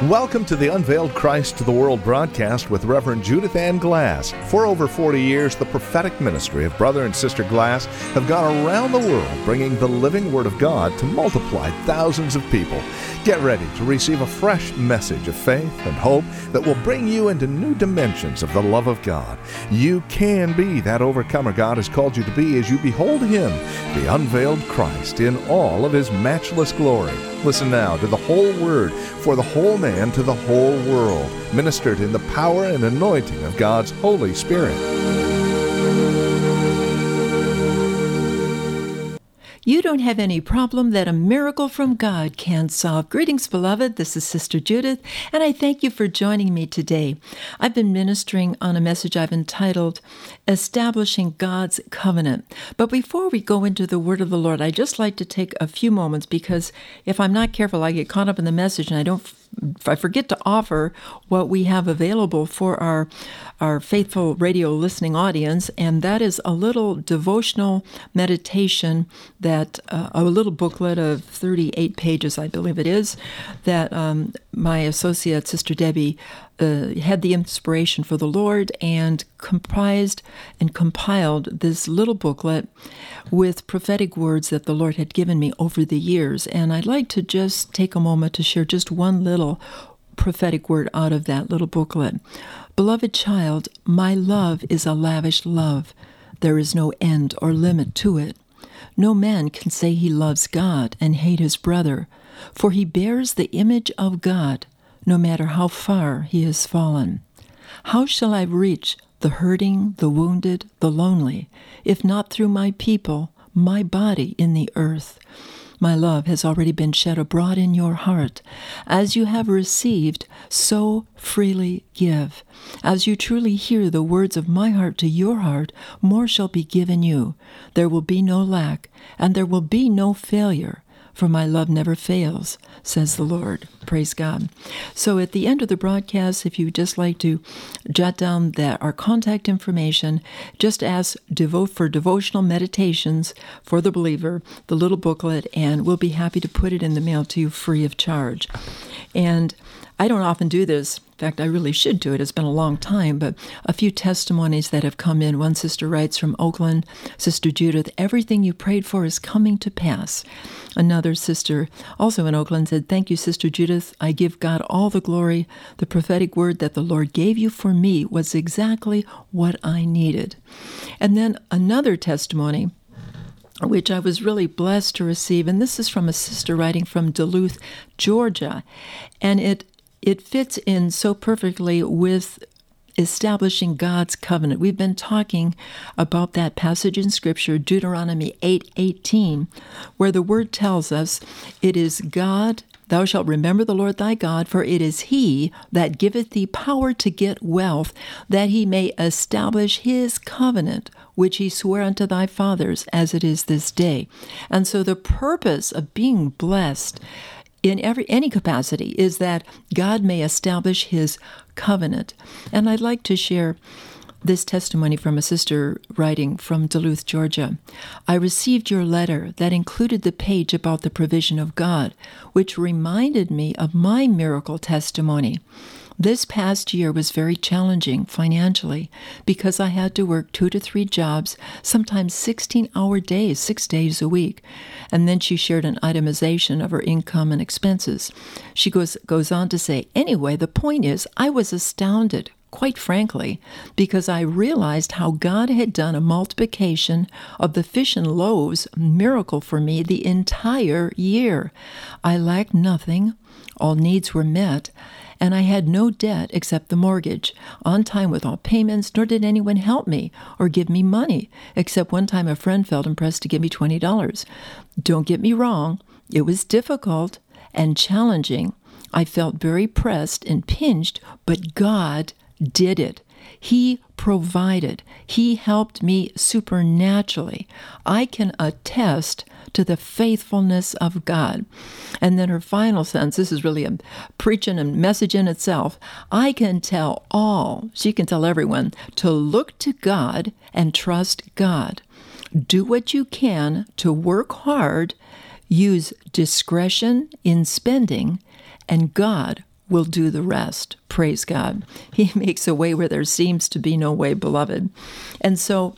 Welcome to the Unveiled Christ to the World broadcast with Reverend Judith Ann Glass. For over 40 years, the prophetic ministry of Brother and Sister Glass have gone around the world bringing the living Word of God to multiply thousands of people. Get ready to receive a fresh message of faith and hope that will bring you into new dimensions of the love of God. You can be that overcomer God has called you to be as you behold Him, the unveiled Christ, in all of His matchless glory. Listen now to the whole Word for the whole man to the whole world, ministered in the power and anointing of God's Holy Spirit. You don't have any problem that a miracle from God can't solve. Greetings, beloved. This is Sister Judith, and I thank you for joining me today. I've been ministering on a message I've entitled, Establishing God's Covenant. But before we go into the Word of the Lord, I'd just like to take a few moments, because if I'm not careful, I get caught up in the message and I forget to offer what we have available for our faithful radio listening audience, and that is a little devotional meditation that a little booklet of 38 pages, I believe it is, that my associate, Sister Debbie, had the inspiration for the Lord and comprised and compiled this little booklet with prophetic words that the Lord had given me over the years. And I'd like to just take a moment to share just one little prophetic word out of that little booklet. Beloved child, my love is a lavish love. There is no end or limit to it. No man can say he loves God and hate his brother, for he bears the image of God, no matter how far he has fallen. How shall I reach the hurting, the wounded, the lonely, if not through my people, my body in the earth? My love has already been shed abroad in your heart. As you have received, so freely give. As you truly hear the words of my heart to your heart, more shall be given you. There will be no lack, and there will be no failure. For my love never fails, says the Lord. Praise God. So at the end of the broadcast, if you would just like to jot down our contact information, just ask for devotional meditations for the believer, the little booklet, and we'll be happy to put it in the mail to you free of charge. And I don't often do this. In fact, I really should do it. It's been a long time, but a few testimonies that have come in. One sister writes from Oakland, Sister Judith, everything you prayed for is coming to pass. Another sister, also in Oakland, said, thank you, Sister Judith. I give God all the glory. The prophetic word that the Lord gave you for me was exactly what I needed. And then another testimony, which I was really blessed to receive, and this is from a sister writing from Duluth, Georgia, and it fits in so perfectly with establishing God's covenant. We've been talking about that passage in Scripture, Deuteronomy 8:18, where the Word tells us, it is God, thou shalt remember the Lord thy God, for it is He that giveth thee power to get wealth, that He may establish His covenant, which He sware unto thy fathers, as it is this day. And so the purpose of being blessed in any capacity is that God may establish His covenant. And I'd like to share this testimony from a sister writing from Duluth, Georgia. I received your letter that included the page about the provision of God, which reminded me of my miracle testimony. This past year was very challenging financially because I had to work 2 to 3 jobs, sometimes 16-hour days, 6 days a week. And then she shared an itemization of her income and expenses. She goes on to say, anyway, the point is, I was astounded, quite frankly, because I realized how God had done a multiplication of the fish and loaves miracle for me the entire year. I lacked nothing. All needs were met. And I had no debt except the mortgage, on time with all payments, nor did anyone help me or give me money, except one time a friend felt impressed to give me $20. Don't get me wrong, it was difficult and challenging. I felt very pressed and pinched, but God did it. He provided. He helped me supernaturally. I can attest to the faithfulness of God. And then her final sentence, this is really a preaching and message in itself. I can tell she can tell everyone, to look to God and trust God. Do what you can to work hard, use discretion in spending, and God will do the rest. Praise God. He makes a way where there seems to be no way, beloved. And so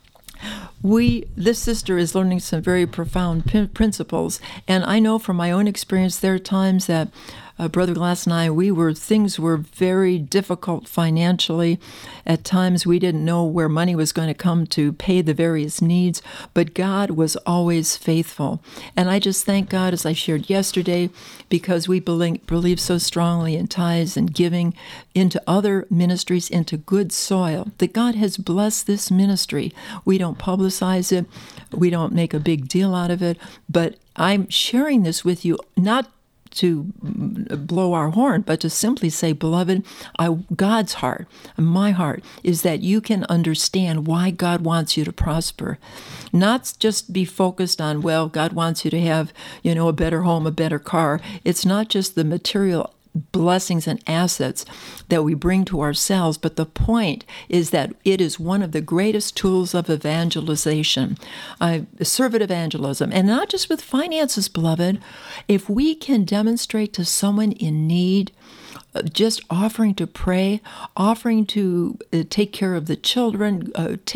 this sister is learning some very profound principles. And I know from my own experience, there are times that Brother Glass and I, things were very difficult financially. At times we didn't know where money was going to come to pay the various needs, but God was always faithful. And I just thank God, as I shared yesterday, because we believe so strongly in tithes and giving into other ministries, into good soil, that God has blessed this ministry. We don't publicize it. We don't make a big deal out of it, but I'm sharing this with you, not to blow our horn, but to simply say, beloved, God's heart, my heart, is that you can understand why God wants you to prosper. Not just be focused on, well, God wants you to have, a better home, a better car. It's not just the material blessings and assets that we bring to ourselves, but the point is that it is one of the greatest tools of evangelization, servant evangelism, and not just with finances, beloved. If we can demonstrate to someone in need, just offering to pray, offering to take care of the children,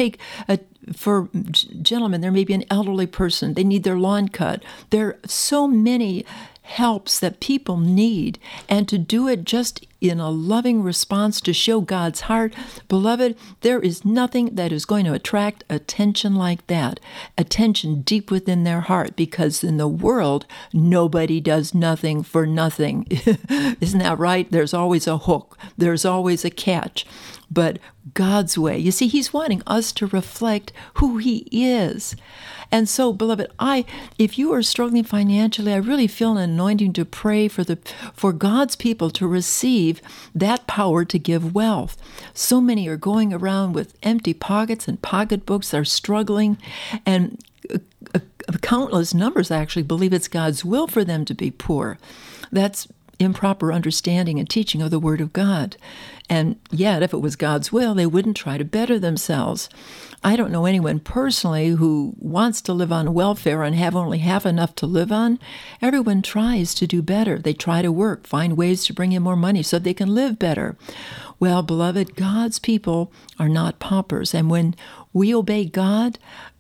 for gentlemen, there may be an elderly person, they need their lawn cut. There are so many helps that people need, and to do it just in a loving response to show God's heart. Beloved, there is nothing that is going to attract attention like that, attention deep within their heart, because in the world, nobody does nothing for nothing. Isn't that right? There's always a hook. There's always a catch. But God's way, you see, He's wanting us to reflect who He is. And so, beloved, if you are struggling financially, I really feel an anointing to pray for God's people to receive that power to give wealth. So many are going around with empty pockets and pocketbooks. They're struggling, and countless numbers actually believe it's God's will for them to be poor. That's improper understanding and teaching of the Word of God. And yet, if it was God's will, they wouldn't try to better themselves. I don't know anyone personally who wants to live on welfare and have only half enough to live on. Everyone tries to do better. They try to work, find ways to bring in more money so they can live better. Well, beloved, God's people are not paupers. And when we obey God,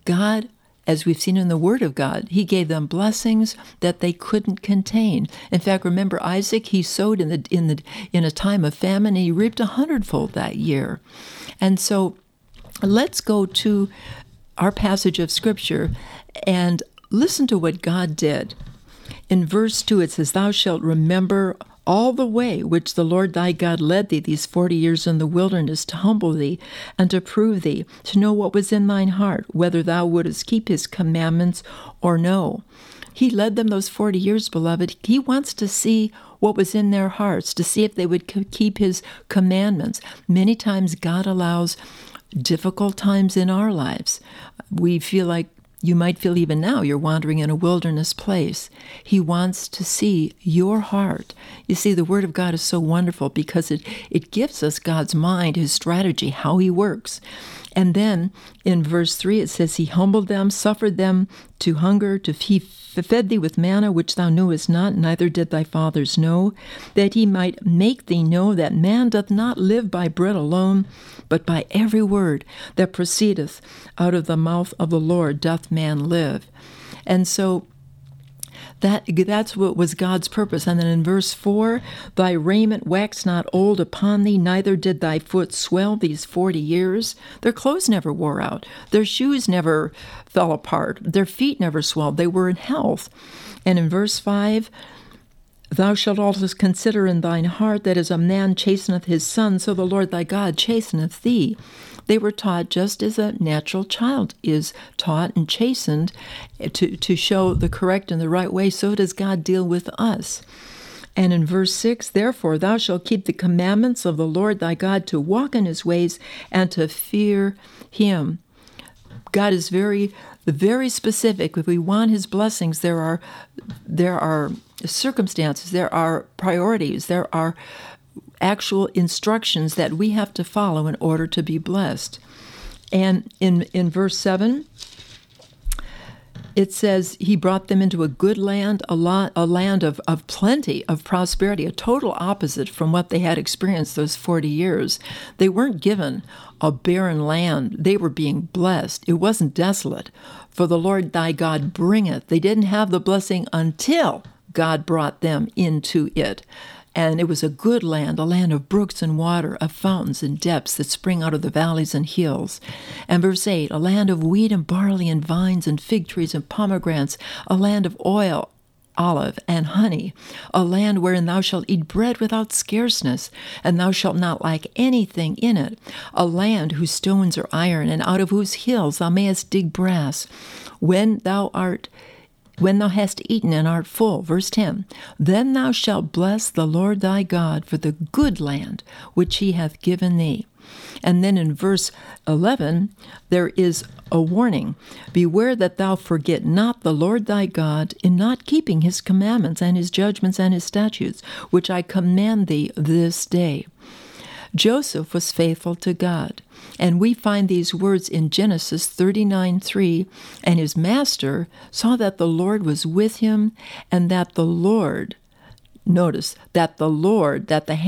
as we've seen in the Word of God, He gave them blessings that they couldn't contain. In fact, remember Isaac, he sowed in a time of famine, and he reaped 100-fold that year. And so let's go to our passage of Scripture and listen to what God did. In verse 2, it says, "Thou shalt remember all the way which the Lord thy God led thee these 40 years in the wilderness, to humble thee and to prove thee, to know what was in thine heart, whether thou wouldest keep His commandments or no." He led them those 40 years, beloved. He wants to see what was in their hearts, to see if they would keep His commandments. Many times God allows difficult times in our lives. We feel like, you might feel even now you're wandering in a wilderness place. He wants to see your heart. You see, the Word of God is so wonderful because it gives us God's mind, His strategy, how He works. And then in verse 3 it says, "He humbled them, suffered them to hunger, He fed thee with manna which thou knewest not, neither did thy fathers know, that He might make thee know that man doth not live by bread alone, but by every word that proceedeth out of the mouth of the Lord doth man live." And so that's what was God's purpose. And then in verse 4, "Thy raiment waxed not old upon thee, neither did thy foot swell these 40 years." Their clothes never wore out. Their shoes never fell apart. Their feet never swelled. They were in health. And in verse 5, "Thou shalt also consider in thine heart that as a man chasteneth his son, so the Lord thy God chasteneth thee." They were taught just as a natural child is taught and chastened to show the correct and the right way, so does God deal with us. And in verse 6, "Therefore thou shalt keep the commandments of the Lord thy God, to walk in His ways and to fear Him." God is very, very specific. If we want His blessings, there are circumstances, there are priorities, there are actual instructions that we have to follow in order to be blessed. And in verse 7, It says he brought them into a good land, a land of plenty, of prosperity, a total opposite from what they had experienced those 40 years. They weren't given a barren land. They were being blessed. It wasn't desolate. For the Lord thy God bringeth. They didn't have the blessing until God brought them into it. And it was a good land, a land of brooks and water, of fountains and depths that spring out of the valleys and hills. And verse 8, a land of wheat and barley and vines and fig trees and pomegranates, a land of oil, olive, and honey, a land wherein thou shalt eat bread without scarceness, and thou shalt not lack anything in it, a land whose stones are iron, and out of whose hills thou mayest dig brass. When thou hast eaten and art full, verse 10, then thou shalt bless the Lord thy God for the good land which he hath given thee. And then in verse 11, there is a warning. Beware that thou forget not the Lord thy God in not keeping his commandments and his judgments and his statutes, which I command thee this day. Joseph was faithful to God. And we find these words in Genesis 39:3, and his master saw that the Lord was with him, and that the Lord, notice, that the Lord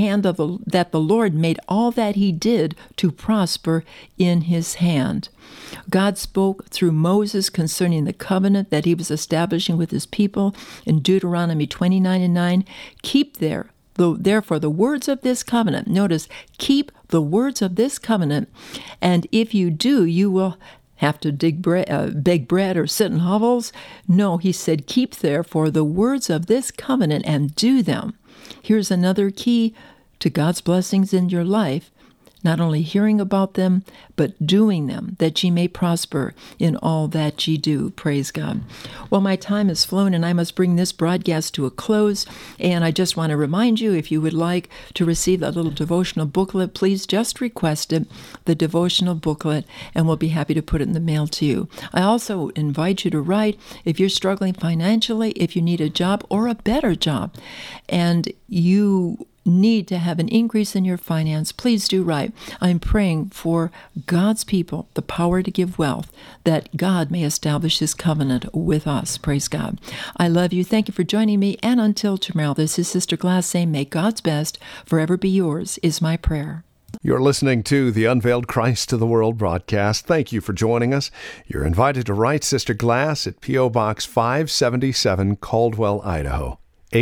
made all that he did to prosper in his hand. God spoke through Moses concerning the covenant that he was establishing with his people in Deuteronomy 29:9. Keep therefore the words of this covenant. Notice, keep the words of this covenant, and if you do, you will have to beg bread or sit in hovels. No, he said, keep therefore the words of this covenant and do them. Here's another key to God's blessings in your life. Not only hearing about them, but doing them, that ye may prosper in all that ye do. Praise God. Well, my time has flown, and I must bring this broadcast to a close. And I just want to remind you, if you would like to receive that little devotional booklet, please just request it, the devotional booklet, and we'll be happy to put it in the mail to you. I also invite you to write if you're struggling financially, if you need a job or a better job, and you need to have an increase in your finance, please do write. I'm praying for God's people, the power to give wealth, that God may establish his covenant with us. Praise God. I love you. Thank you for joining me. And until tomorrow, this is Sister Glass saying, may God's best forever be yours, is my prayer. You're listening to the Unveiled Christ to the World broadcast. Thank you for joining us. You're invited to write Sister Glass at P.O. Box 577, Caldwell, Idaho.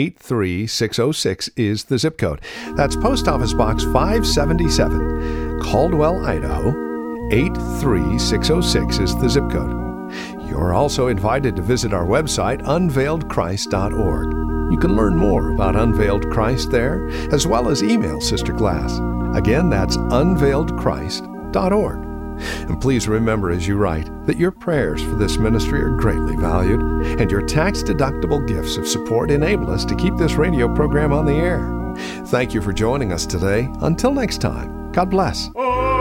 83606 is the zip code. That's Post Office Box 577, Caldwell, Idaho. 83606 is the zip code. You're also invited to visit our website, unveiledchrist.org. You can learn more about Unveiled Christ there, as well as email Sister Glass. Again, that's unveiledchrist.org. And please remember as you write that your prayers for this ministry are greatly valued, and your tax-deductible gifts of support enable us to keep this radio program on the air. Thank you for joining us today. Until next time, God bless.